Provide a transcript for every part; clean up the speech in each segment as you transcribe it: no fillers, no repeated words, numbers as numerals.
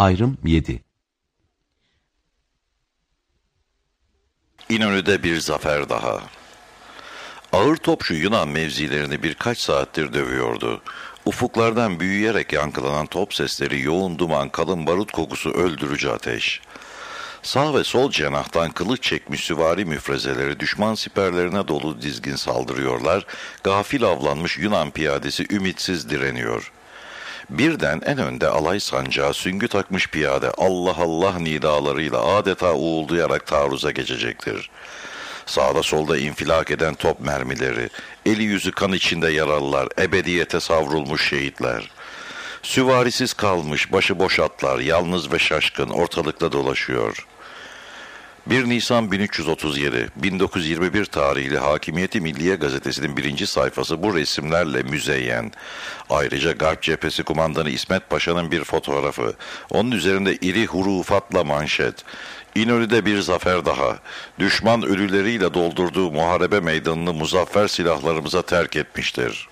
Ayrım 7. İnönü'de bir zafer daha. Ağır topçu Yunan mevzilerini birkaç saattir dövüyordu. Ufuklardan büyüyerek yankılanan top sesleri, yoğun duman, kalın barut kokusu, öldürücü ateş. Sağ ve sol cenahtan kılıç çekmiş süvari müfrezeleri düşman siperlerine dolu dizgin saldırıyorlar. Gafil avlanmış Yunan piyadesi ümitsiz direniyor. Birden en önde alay sancağı süngü takmış piyade Allah Allah nidalarıyla adeta uğuldayarak taarruza geçecektir. Sağda solda infilak eden top mermileri, eli yüzü kan içinde yaralılar, ebediyete savrulmuş şehitler. Süvarisiz kalmış başıboş atlar, yalnız ve şaşkın ortalıkta dolaşıyor. 1 Nisan 1337, 1921 tarihli Hakimiyeti Milliye Gazetesi'nin 1. sayfası bu resimlerle müzeyyen. Ayrıca Garp Cephesi Kumandanı İsmet Paşa'nın bir fotoğrafı. Onun üzerinde iri hurufatla manşet. İnönü'de bir zafer daha. Düşman ölüleriyle doldurduğu muharebe meydanını muzaffer silahlarımıza terk etmiştir.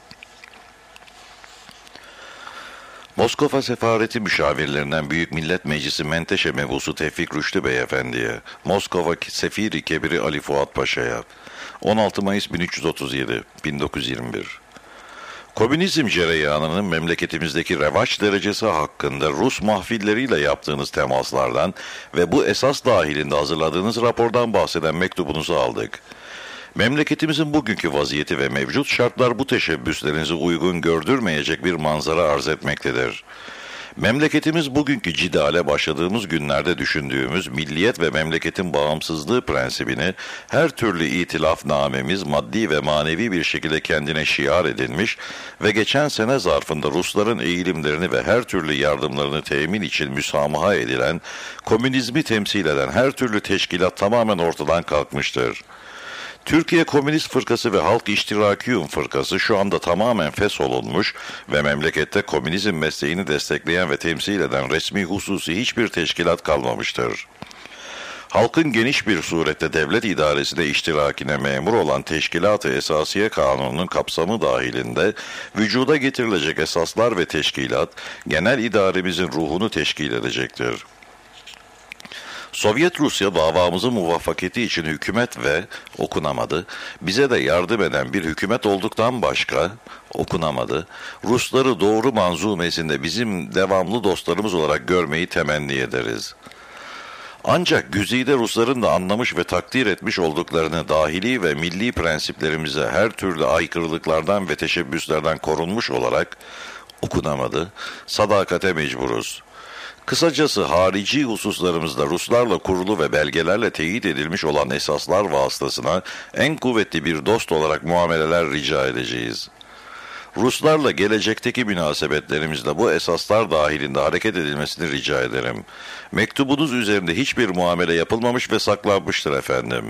Moskova Sefareti müşavirlerinden Büyük Millet Meclisi Menteşe Mebusu Tevfik Rüştü Beyefendi'ye, Moskova Sefiri Kebiri Ali Fuat Paşa'ya, 16 Mayıs 1337, 1921. Komünizm cereyanının memleketimizdeki revaç derecesi hakkında Rus mahfilleriyle yaptığınız temaslardan ve bu esas dahilinde hazırladığınız rapordan bahseden mektubunuzu aldık. Memleketimizin bugünkü vaziyeti ve mevcut şartlar bu teşebbüslerinizi uygun gördürmeyecek bir manzara arz etmektedir. Memleketimiz bugünkü cidale başladığımız günlerde düşündüğümüz milliyet ve memleketin bağımsızlığı prensibini her türlü itilafnamemiz maddi ve manevi bir şekilde kendine şiar edinmiş ve geçen sene zarfında Rusların eğilimlerini ve her türlü yardımlarını temin için müsamaha edilen, komünizmi temsil eden her türlü teşkilat tamamen ortadan kalkmıştır. Türkiye Komünist Fırkası ve Halk İştirakiyun Fırkası şu anda tamamen fesholunmuş ve memlekette komünizm mesleğini destekleyen ve temsil eden resmi hususi hiçbir teşkilat kalmamıştır. Halkın geniş bir surette devlet idaresine iştirakine memur olan Teşkilat-ı Esasiye Kanunu'nun kapsamı dahilinde vücuda getirilecek esaslar ve teşkilat, genel idaremizin ruhunu teşkil edecektir. Sovyet Rusya davamızın muvaffakiyeti için hükümet ve okunamadı, bize de yardım eden bir hükümet olduktan başka okunamadı, Rusları doğru manzumesinde bizim devamlı dostlarımız olarak görmeyi temenni ederiz. Ancak güzide Rusların da anlamış ve takdir etmiş olduklarını dahili ve milli prensiplerimize her türlü aykırılıklardan ve teşebbüslerden korunmuş olarak okunamadı, sadakate mecburuz. Kısacası harici hususlarımızda Ruslarla kurulu ve belgelerle teyit edilmiş olan esaslar vasıtasına en kuvvetli bir dost olarak muameleler rica edeceğiz. Ruslarla gelecekteki münasebetlerimizde bu esaslar dahilinde hareket edilmesini rica ederim. Mektubunuz üzerinde hiçbir muamele yapılmamış ve saklanmıştır efendim.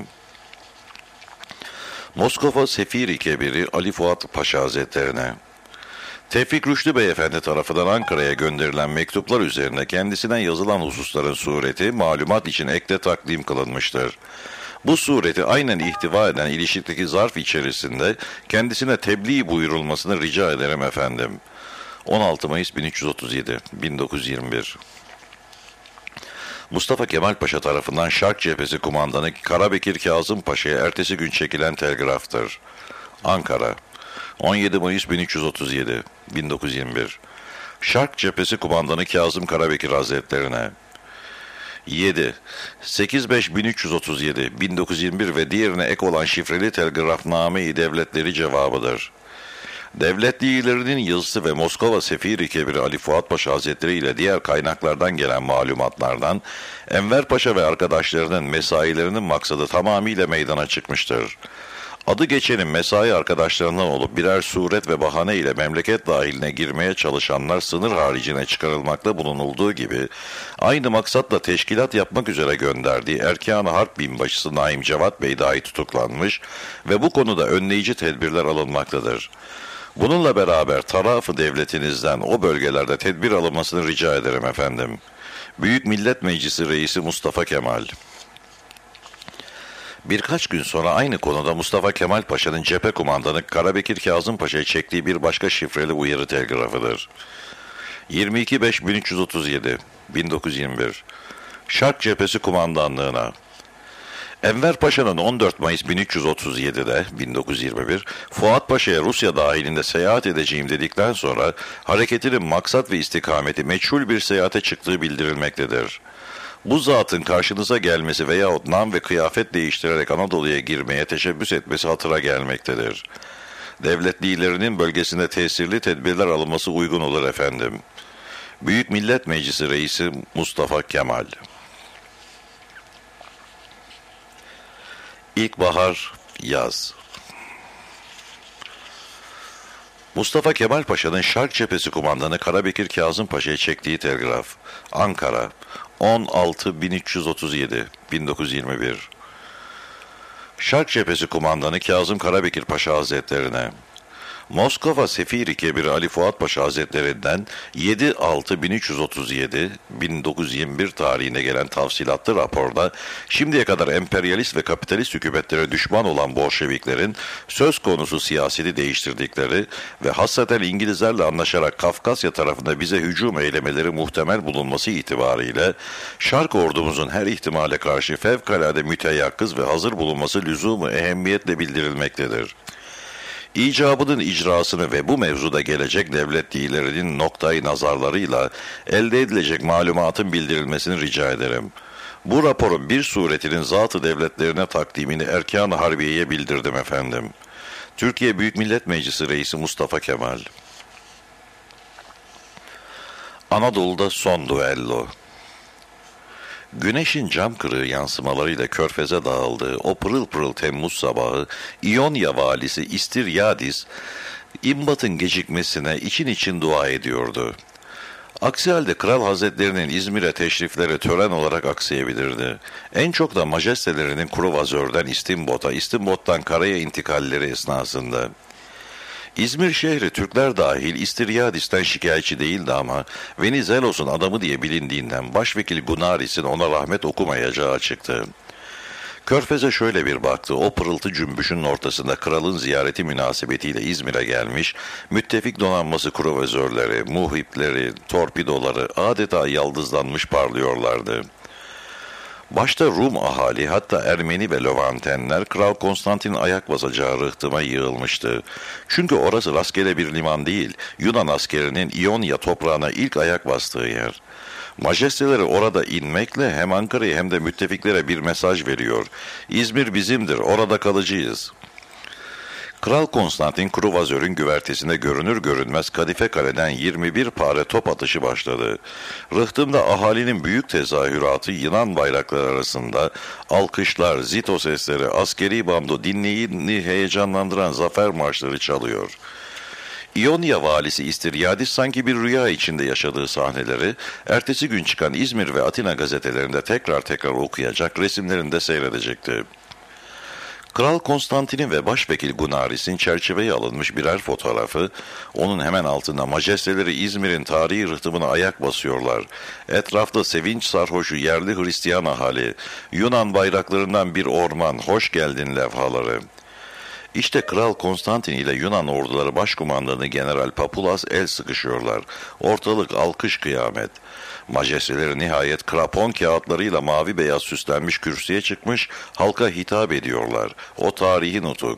Moskova Sefiri Kebiri Ali Fuat Paşa Hazretlerine. Tevfik Rüştü Beyefendi tarafından Ankara'ya gönderilen mektuplar üzerine kendisine yazılan hususların sureti malumat için ekte takdim kılınmıştır. Bu sureti aynen ihtiva eden ilişkideki zarf içerisinde kendisine tebliğ buyurulmasını rica ederim efendim. 16 Mayıs 1337, 1921. Mustafa Kemal Paşa tarafından Şark Cephesi Kumandanı Karabekir Kazım Paşa'ya ertesi gün çekilen telgraftır. Ankara, 17 Mayıs 1337, 1921. Şark Cephesi Kumandanı Kazım Karabekir Hazretlerine 7. 8-5-1337, 1921 ve diğerine ek olan şifreli telgrafname-i devletleri cevabıdır. Devletlilerinin yazısı ve Moskova Sefiri Kebiri Ali Fuat Paşa Hazretleri ile diğer kaynaklardan gelen malumatlardan Enver Paşa ve arkadaşlarının mesailerinin maksadı tamamıyla meydana çıkmıştır. Adı geçenin mesai arkadaşlarından olup birer suret ve bahane ile memleket dahiline girmeye çalışanlar sınır haricine çıkarılmakta bulunulduğu gibi, aynı maksatla teşkilat yapmak üzere gönderdiği Erkan-ı Harp Binbaşısı Naim Cevat Bey dahi tutuklanmış ve bu konuda önleyici tedbirler alınmaktadır. Bununla beraber tarafı devletinizden o bölgelerde tedbir alınmasını rica ederim efendim. Büyük Millet Meclisi Reisi Mustafa Kemal. Birkaç gün sonra aynı konuda Mustafa Kemal Paşa'nın cephe kumandanı Karabekir Kazım Paşa'ya çektiği bir başka şifreli uyarı telgrafıdır. 22-5-1337, 1921. Şark Cephesi Kumandanlığına. Enver Paşa'nın 14 Mayıs 1337'de 1921 Fuat Paşa'ya Rusya dahilinde seyahat edeceğim dedikten sonra hareketinin maksat ve istikameti meçhul bir seyahate çıktığı bildirilmektedir. Bu zatın karşınıza gelmesi veyahut nam ve kıyafet değiştirerek Anadolu'ya girmeye teşebbüs etmesi hatıra gelmektedir. Devlet liderinin bölgesinde tesirli tedbirler alınması uygun olur efendim. Büyük Millet Meclisi Reisi Mustafa Kemal. İlkbahar, yaz. Mustafa Kemal Paşa'nın Şark Cephesi Kumandanı Karabekir Kazım Paşa'ya çektiği telgraf. Ankara, 16.1337, 1921. Şark Cephesi Kumandanı Kazım Karabekir Paşa Hazretlerine. Moskova Sefiri Kebiri Ali Fuat Paşa Hazretlerinden 7.6.1337-1921 tarihine gelen tafsilatlı raporda şimdiye kadar emperyalist ve kapitalist hükümetlere düşman olan Bolşeviklerin söz konusu siyaseti değiştirdikleri ve hasreten İngilizlerle anlaşarak Kafkasya tarafında bize hücum eylemeleri muhtemel bulunması itibariyle Şark ordumuzun her ihtimale karşı fevkalade müteyakkız ve hazır bulunması lüzumu ehemmiyetle bildirilmektedir. İcabının icrasını ve bu mevzuda gelecek devlet liderinin noktayı nazarlarıyla elde edilecek malumatın bildirilmesini rica ederim. Bu raporun bir suretinin zatı devletlerine takdimini Erkan-ı Harbiye'ye bildirdim efendim. Türkiye Büyük Millet Meclisi Reisi Mustafa Kemal. Anadolu'da son duello. Güneşin cam kırığı yansımalarıyla körfeze dağıldığı o pırıl pırıl Temmuz sabahı İonya valisi İstiryadis, imbatın gecikmesine için için dua ediyordu. Aksi halde Kral Hazretlerinin İzmir'e teşrifleri tören olarak aksayabilirdi. En çok da majestelerinin Kruvazör'den İstimbot'a, İstimbot'tan karaya intikalleri esnasında. İzmir şehri Türkler dahil İstiryadis'ten şikayetçi değildi ama Venizelos'un adamı diye bilindiğinden Başvekil Gunaris'in ona rahmet okumayacağı açıktı. Körfez'e şöyle bir baktı. O pırıltı cümbüşün ortasında kralın ziyareti münasebetiyle İzmir'e gelmiş, müttefik donanması kruvazörleri, muhipleri, torpidoları adeta yaldızlanmış parlıyorlardı. Başta Rum ahali, hatta Ermeni ve Levantenler Kral Konstantin'in ayak basacağı rıhtıma yığılmıştı. Çünkü orası rastgele bir liman değil, Yunan askerinin İonya toprağına ilk ayak bastığı yer. Majesteleri orada inmekle hem Ankara'ya hem de müttefiklere bir mesaj veriyor. İzmir bizimdir, orada kalıcıyız. Kral Konstantin Kruvazör'ün güvertesinde görünür görünmez Kadife Kale'den 21 pare top atışı başladı. Rıhtımda ahalinin büyük tezahüratı Yunan bayrakları arasında alkışlar, zito sesleri, askeri bando dinleyini heyecanlandıran zafer marşları çalıyor. İonya valisi İstiryadis sanki bir rüya içinde yaşadığı sahneleri ertesi gün çıkan İzmir ve Atina gazetelerinde tekrar tekrar okuyacak, resimlerinde seyredecekti. Kral Konstantin'in ve Başvekil Gunaris'in çerçeveye alınmış birer fotoğrafı, onun hemen altında majesteleri İzmir'in tarihi rıhtımına ayak basıyorlar. Etrafta sevinç sarhoşu yerli Hristiyan ahali, Yunan bayraklarından bir orman, hoş geldin levhaları. İşte Kral Konstantin ile Yunan orduları başkumandanı General Papulas el sıkışıyorlar. Ortalık alkış kıyamet. Majesteleri nihayet krapon kağıtlarıyla mavi beyaz süslenmiş kürsüye çıkmış, halka hitap ediyorlar. O tarihi nutuk.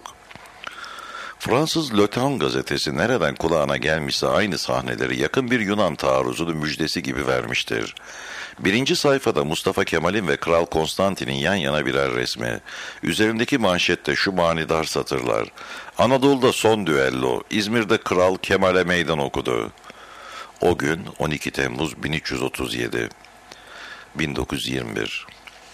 Fransız Le Temps gazetesi nereden kulağına gelmişse aynı sahneleri yakın bir Yunan taarruzunun müjdesi gibi vermiştir. Birinci sayfada Mustafa Kemal'in ve Kral Konstantin'in yan yana birer resmi. Üzerindeki manşette şu manidar satırlar. Anadolu'da son düello, İzmir'de Kral Kemal'e meydan okudu. O gün 12 Temmuz 1337, 1921.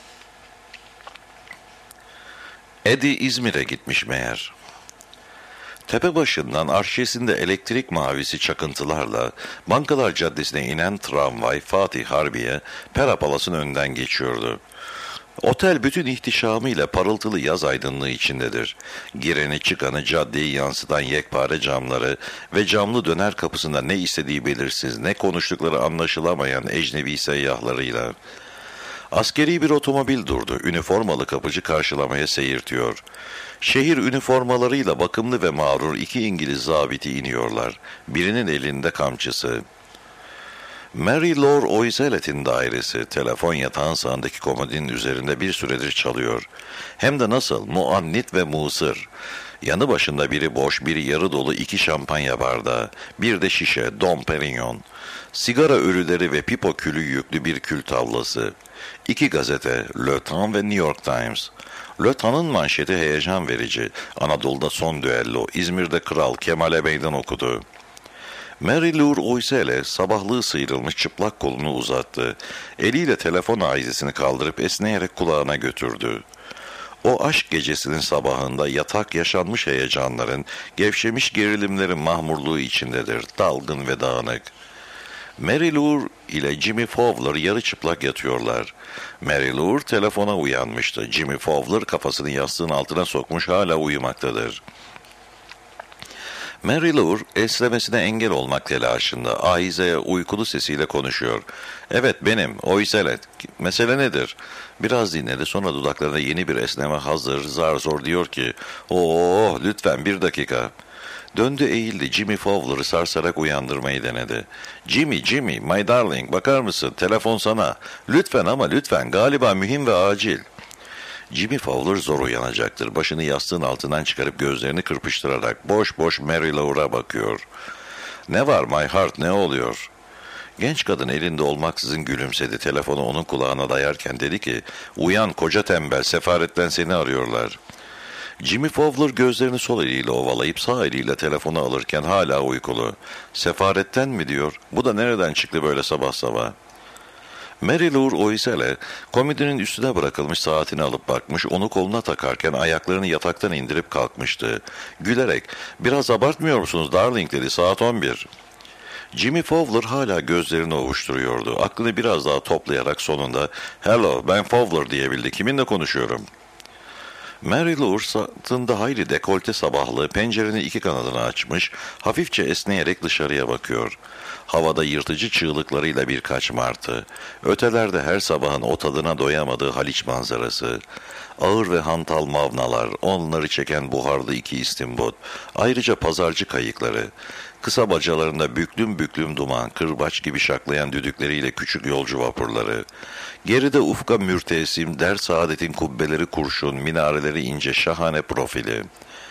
Edi İzmir'e gitmiş meğer. Tepe başından arşesinde elektrik mavisi çakıntılarla Bankalar Caddesi'ne inen tramvay Fatih Harbiye Pera Palas'ın önünden geçiyordu. Otel bütün ihtişamıyla parıltılı yaz aydınlığı içindedir. Gireni çıkanı caddeyi yansıtan yekpare camları ve camlı döner kapısında ne istediği belirsiz, ne konuştukları anlaşılamayan ecnebi seyyahlarıyla. Askeri bir otomobil durdu. Üniformalı kapıcı karşılamaya seyirtiyor. Şehir üniformalarıyla bakımlı ve mağrur iki İngiliz zabiti iniyorlar. Birinin elinde kamçısı. Mary Laure Oiselet'in dairesi telefon yatağın sağındaki komodinin üzerinde bir süredir çalıyor. Hem de nasıl, muannit ve musır. Yanı başında biri boş, biri yarı dolu 2 şampanya bardağı, bir de şişe, Dom Perignon. Sigara ölüleri ve pipo külü yüklü bir kül tavlası. 2 gazete, Le Temps ve New York Times. Le Temps'ın manşeti heyecan verici. Anadolu'da son düello, İzmir'de kral Kemal'e meydan okudu. Mary Laure Oiselle sabahlığı sıyrılmış çıplak kolunu uzattı. Eliyle telefon aizesini kaldırıp esneyerek kulağına götürdü. O aşk gecesinin sabahında yatak yaşanmış heyecanların, gevşemiş gerilimlerin mahmurluğu içindedir, dalgın ve dağınık. Mary Laure ile Jimmy Fowler yarı çıplak yatıyorlar. Mary Laure telefona uyanmıştı. Jimmy Fowler kafasını yastığın altına sokmuş hala uyumaktadır. Mary Laure esnemesine engel olmak telaşında ahizeye uykulu sesiyle konuşuyor. Evet benim, Oiselet. Mesele nedir? Biraz dinledi, sonra dudaklarında yeni bir esneme hazır, zar zor diyor ki lütfen 1 dakika. Döndü eğildi, Jimmy Fowler'ı sarsarak uyandırmayı denedi. Jimmy, my darling, bakar mısın? Telefon sana. Lütfen ama lütfen, galiba mühim ve acil. Jimmy Fowler zor uyanacaktır. Başını yastığın altından çıkarıp gözlerini kırpıştırarak boş boş Mary Laure'a bakıyor. Ne var my heart, ne oluyor? Genç kadın elinde olmaksızın gülümsedi. Telefonu onun kulağına dayarken dedi ki, uyan koca tembel, sefaretten seni arıyorlar. Jimmy Fowler gözlerini sol eliyle ovalayıp sağ eliyle telefonu alırken hala uykulu. Sefaretten mi diyor? Bu da nereden çıktı böyle sabah sabah? Mary Laure Oiselle komodinin üstüne bırakılmış saatini alıp bakmış, onu koluna takarken ayaklarını yataktan indirip kalkmıştı. Gülerek, biraz abartmıyor musunuz darling dedi, saat 11. Jimmy Fowler hala gözlerini ovuşturuyordu. Aklını biraz daha toplayarak sonunda, hello ben Fowler diyebildi, kiminle konuşuyorum? Mary Laure sırtında hayli dekolte sabahlı pencerenin 2 kanadını açmış, hafifçe esneyerek dışarıya bakıyor. Havada yırtıcı çığlıklarıyla birkaç martı. Ötelerde her sabahın o tadına doyamadığı Haliç manzarası. Ağır ve hantal mavnalar, onları çeken buharlı 2 istimbot. Ayrıca pazarcı kayıkları. Kısa bacalarında büklüm büklüm duman, kırbaç gibi şaklayan düdükleriyle küçük yolcu vapurları. Geride ufka mürtesim, der saadetin kubbeleri kurşun, minareleri ince, şahane profili.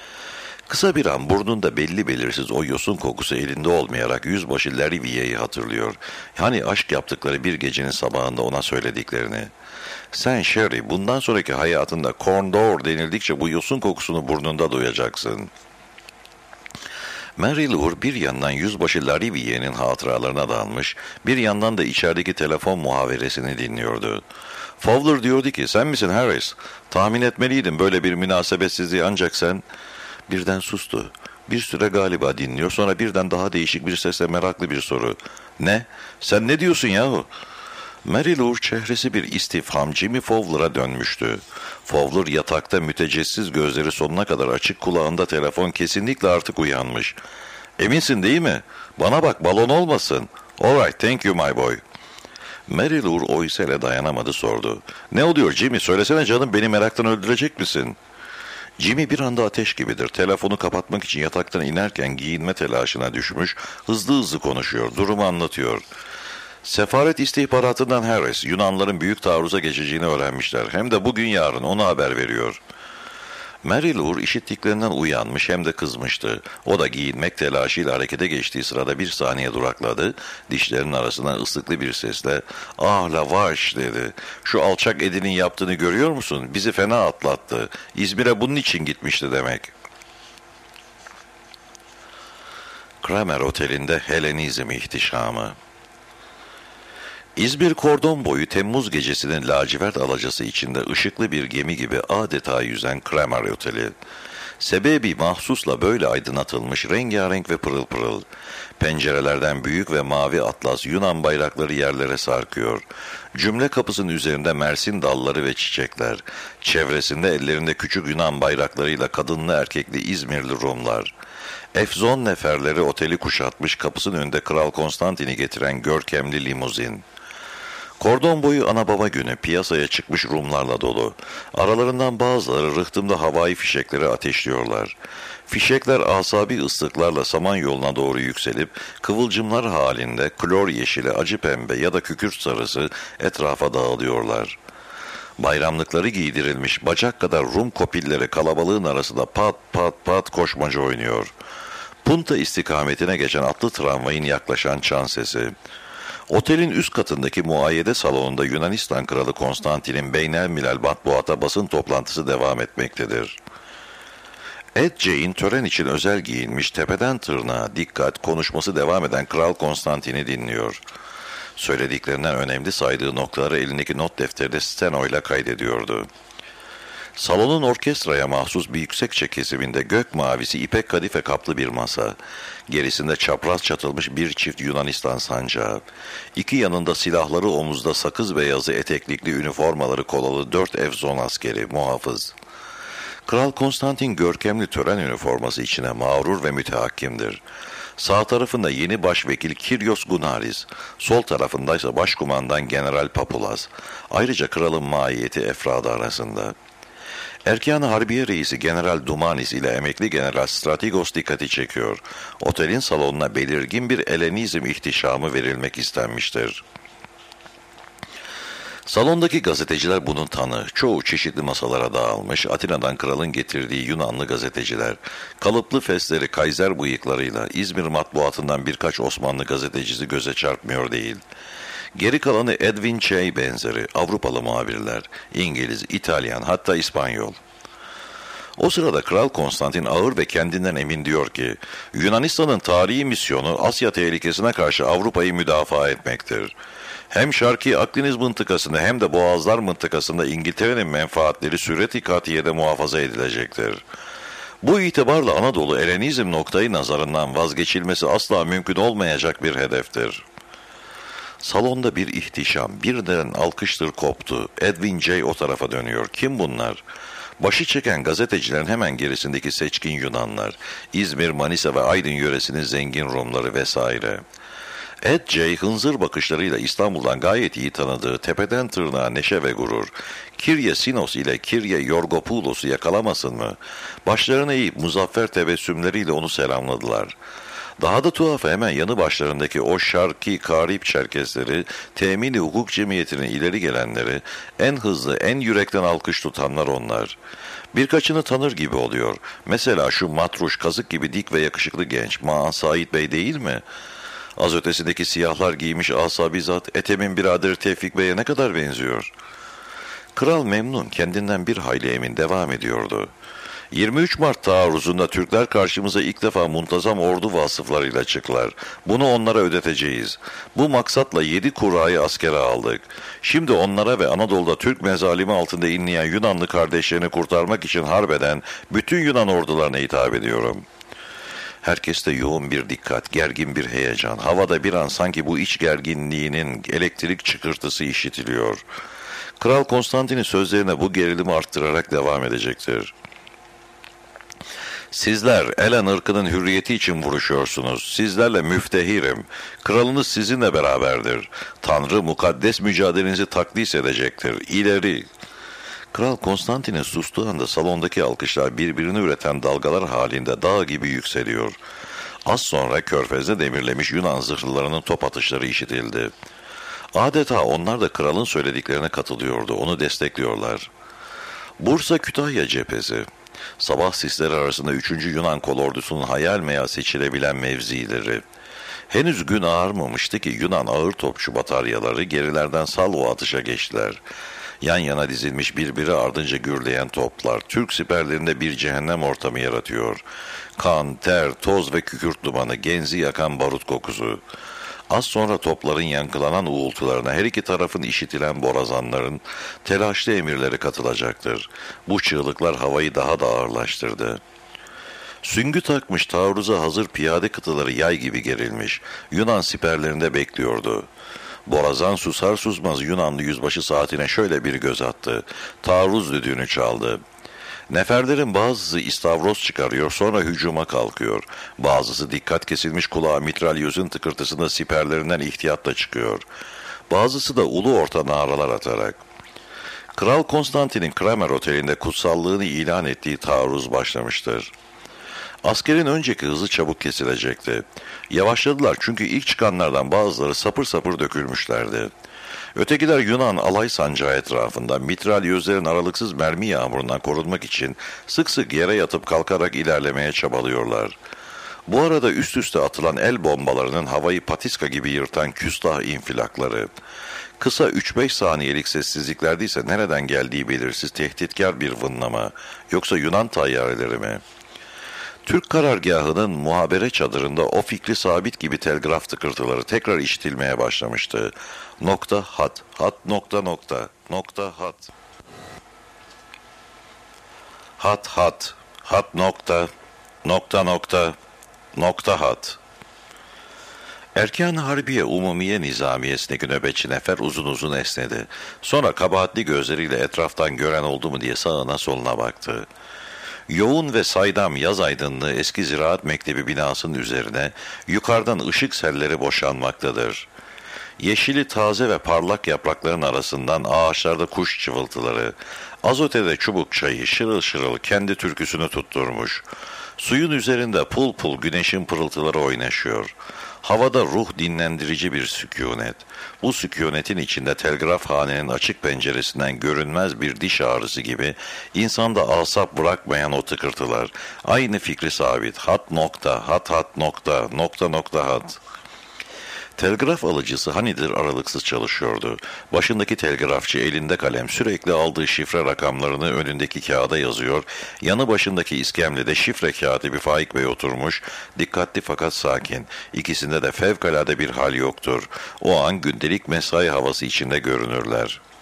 Kısa bir an burnunda belli belirsiz o yosun kokusu elinde olmayarak yüzbaşı Larivier'i hatırlıyor. Hani aşk yaptıkları bir gecenin sabahında ona söylediklerini. Sen Sherry, bundan sonraki hayatında corn door denildikçe bu yosun kokusunu burnunda duyacaksın. Mary Laure bir yandan yüzbaşı Larivier'in hatıralarına dalmış, bir yandan da içerideki telefon muhaveresini dinliyordu. Fowler diyordu ki, sen misin Harris? Tahmin etmeliydim böyle bir münasebetsizliği, ancak sen... Birden sustu. Bir süre galiba dinliyor, sonra birden daha değişik bir sesle meraklı bir soru. Ne? Sen ne diyorsun yahu? Mary Laure çehresi bir istifham Jimmy Fowler'a dönmüştü. Fowler yatakta mütecessiz, gözleri sonuna kadar açık, kulağında telefon, kesinlikle artık uyanmış. Eminsin değil mi? Bana bak, balon olmasın. All right, thank you my boy. Mary Laure Oiselle dayanamadı, sordu. Ne oluyor Jimmy, söylesene canım, beni meraktan öldürecek misin? Jimmy bir anda ateş gibidir. Telefonu kapatmak için yataktan inerken giyinme telaşına düşmüş, hızlı hızlı konuşuyor, durumu anlatıyor. Sefaret istihbaratından Harris, Yunanların büyük taarruza geçeceğini öğrenmişler. Hem de bugün yarın, ona haber veriyor. Mary Laure işittiklerinden uyanmış, hem de kızmıştı. O da giyinmek telaşıyla harekete geçtiği sırada bir saniye durakladı. Dişlerinin arasından ıslıklı bir sesle "Ah Lavaş" dedi. "Şu alçak Edin'in yaptığını görüyor musun? Bizi fena atlattı. İzmir'e bunun için gitmişti demek." Kramer Oteli'nde Helenizm ihtişamı. İzmir kordon boyu Temmuz gecesinin lacivert alacası içinde ışıklı bir gemi gibi adeta yüzen Kramer Oteli. Sebebi mahsusla böyle aydınlatılmış, rengarenk ve pırıl pırıl. Pencerelerden büyük ve mavi atlas Yunan bayrakları yerlere sarkıyor. Cümle kapısının üzerinde Mersin dalları ve çiçekler. Çevresinde ellerinde küçük Yunan bayraklarıyla kadınlı erkekli İzmirli Rumlar. Efzon neferleri oteli kuşatmış, kapısının önünde Kral Konstantin'i getiren görkemli limuzin. Kordon boyu ana baba günü piyasaya çıkmış Rumlarla dolu. Aralarından bazıları rıhtımda havai fişekleri ateşliyorlar. Fişekler asabi ıslıklarla Samanyolu'na doğru yükselip kıvılcımlar halinde klor yeşili, acı pembe ya da kükürt sarısı etrafa dağılıyorlar. Bayramlıkları giydirilmiş bacak kadar Rum kopilleri kalabalığın arasında pat pat pat koşmaca oynuyor. Punta istikametine geçen atlı tramvayın yaklaşan çan sesi. Otelin üst katındaki muayyede salonunda Yunanistan Kralı Konstantin'in beynelmilel matbuata basın toplantısı devam etmektedir. Ed Jane tören için özel giyinmiş tepeden tırnağa dikkat konuşması devam eden Kral Konstantin'i dinliyor. Söylediklerinden önemli saydığı noktaları elindeki not defterinde stenoyla kaydediyordu. Salonun orkestraya mahsus bir yüksekçe kesiminde gök mavisi ipek kadife kaplı bir masa. Gerisinde çapraz çatılmış bir çift Yunanistan sancağı. İki yanında silahları omuzda sakız beyazı eteklikli üniformaları kolalı 4 Evzon askeri, muhafız. Kral Konstantin görkemli tören üniforması içine mağrur ve mütehakkimdir. Sağ tarafında yeni başvekil Kiryos Gunaris, sol tarafındaysa başkumandan General Papulas. Ayrıca kralın maiyeti efradı arasında. Erkan-ı Harbiye Reisi General Dumanis ile emekli General Stratigos dikkati çekiyor. Otelin salonuna belirgin bir Elenizm ihtişamı verilmek istenmiştir. Salondaki gazeteciler bunun tanı. Çoğu çeşitli masalara dağılmış. Atina'dan kralın getirdiği Yunanlı gazeteciler. Kalıplı fesleri Kaiser bıyıklarıyla İzmir matbuatından birkaç Osmanlı gazetecisi göze çarpmıyor değil. Geri kalanı Edwin Ch. benzeri Avrupalı muhabirler. İngiliz, İtalyan hatta İspanyol. O sırada Kral Konstantin ağır ve kendinden emin diyor ki, Yunanistan'ın tarihi misyonu Asya tehlikesine karşı Avrupa'yı müdafaa etmektir. Hem Şarkı Akdeniz mıntıkasında hem de Boğazlar mıntıkasında İngiltere'nin menfaatleri sureti katiyede muhafaza edilecektir. Bu itibarla Anadolu Elenizm noktayı nazarından vazgeçilmesi asla mümkün olmayacak bir hedeftir. Salonda bir ihtişam, birden alkıştır koptu. Edwin J. o tarafa dönüyor. Kim bunlar? Başı çeken gazetecilerin hemen gerisindeki seçkin Yunanlar, İzmir, Manisa ve Aydın yöresinin zengin Rumları vesaire. Ed J. hınzır bakışlarıyla İstanbul'dan gayet iyi tanıdığı tepeden tırnağa neşe ve gurur, Kirye Sinos ile Kirye Yorgopoulos'u yakalamasın mı? Başlarını eğip muzaffer tebessümleriyle onu selamladılar. Daha da tuhafı hemen yanı başlarındaki o Şarkı Karip Çerkesleri, Temin-i Hukuk Cemiyeti'nin ileri gelenleri, en hızlı, en yürekten alkış tutanlar onlar. Birkaçını tanır gibi oluyor. Mesela şu matruş, kazık gibi dik ve yakışıklı genç, Maan Said Bey değil mi? Az ötesindeki siyahlar giymiş asabi zat, Ethem'in biraderi Tevfik Bey'e ne kadar benziyor? Kral memnun, kendinden bir hayli emin devam ediyordu. 23 Mart taarruzunda Türkler karşımıza ilk defa muntazam ordu vasıflarıyla çıktılar. Bunu onlara ödeteceğiz. Bu maksatla 7 kurayı askere aldık. Şimdi onlara ve Anadolu'da Türk mezalimi altında inleyen Yunanlı kardeşlerini kurtarmak için harbeden bütün Yunan ordularına hitap ediyorum. Herkeste yoğun bir dikkat, gergin bir heyecan. Havada bir an sanki bu iç gerginliğinin elektrik çıkırtısı işitiliyor. Kral Konstantin'in sözlerine bu gerilimi arttırarak devam edecektir. Sizler Elen ırkının hürriyeti için vuruşuyorsunuz. Sizlerle müftehirim. Kralınız sizinle beraberdir. Tanrı mukaddes mücadelenizi takdis edecektir. İleri. Kral Konstantin'in sustuğu anda salondaki alkışlar birbirini üreten dalgalar halinde dağ gibi yükseliyor. Az sonra körfezde demirlemiş Yunan zırhlılarının top atışları işitildi. Adeta onlar da kralın söylediklerine katılıyordu, onu destekliyorlar. Bursa Kütahya cephesi. Sabah sisleri arasında 3. Yunan kolordusunun hayal meyal seçilebilen mevzileri. Henüz gün ağarmamıştı ki Yunan ağır topçu bataryaları gerilerden salvo atışa geçtiler. Yan yana dizilmiş birbiri ardınca gürleyen toplar Türk siperlerinde bir cehennem ortamı yaratıyor. Kan, ter, toz ve kükürt dumanı, genzi yakan barut kokusu. Az sonra topların yankılanan uğultularına her iki tarafın işitilen borazanların telaşlı emirleri katılacaktır. Bu çığlıklar havayı daha da ağırlaştırdı. Süngü takmış taarruza hazır piyade kıtaları yay gibi gerilmiş. Yunan siperlerinde bekliyordu. Borazan susar susmaz Yunanlı yüzbaşı saatine şöyle bir göz attı. Taarruz düdüğünü çaldı. Neferlerin bazısı istavroz çıkarıyor, sonra hücuma kalkıyor. Bazısı dikkat kesilmiş kulağa mitralyözün tıkırtısında siperlerinden ihtiyatla çıkıyor. bazısı da ulu orta naralar atarak. Kral Konstantin'in Kramer Oteli'nde kutsallığını ilan ettiği taarruz başlamıştır. Askerin önceki hızı çabuk kesilecekti. Yavaşladılar çünkü ilk çıkanlardan bazıları sapır sapır dökülmüşlerdi. Ötekiler Yunan alay sancağı etrafında mitralyözlerin aralıksız mermi yağmurundan korunmak için sık sık yere yatıp kalkarak ilerlemeye çabalıyorlar. Bu arada üst üste atılan el bombalarının havayı patiska gibi yırtan küstah infilakları, kısa 3-5 saniyelik sessizliklerdeyse nereden geldiği belirsiz tehditkar bir vınlama, yoksa Yunan tayyareleri mi? Türk karargahının muhabere çadırında o fikri sabit gibi telgraf tıkırtıları tekrar işitilmeye başlamıştı. Nokta hat, hat nokta nokta, nokta hat. Hat hat, hat nokta, nokta nokta, nokta hat. Erkan-ı Harbiye Umumiye Nizamiyesi'ndeki nöbetçi nefer uzun uzun esnedi. Sonra kabahatli gözleriyle etraftan gören oldu mu diye sağına soluna baktı. Yoğun ve saydam yaz aydınlığı eski ziraat mektebi binasının üzerine yukarıdan ışık selleri boşanmaktadır. Yeşili taze ve parlak yaprakların arasından ağaçlarda kuş çıvıltıları, az ötede çubuk çayı şırıl şırıl kendi türküsünü tutturmuş. Suyun üzerinde pul pul güneşin pırıltıları oynaşıyor. Havada ruh dinlendirici bir sükunet. Bu sükunetin içinde telgrafhanenin açık penceresinden görünmez bir diş ağrısı gibi insanda asap bırakmayan o tıkırtılar. Aynı fikri sabit. Hat nokta, hat hat nokta, nokta nokta hat. Telgraf alıcısı hanidir aralıksız çalışıyordu. Başındaki telgrafçı elinde kalem sürekli aldığı şifre rakamlarını önündeki kağıda yazıyor. Yanı başındaki iskemlede şifre katibi Faik Bey oturmuş, dikkatli fakat sakin. İkisinde de fevkalade bir hal yoktur. O an gündelik mesai havası içinde görünürler.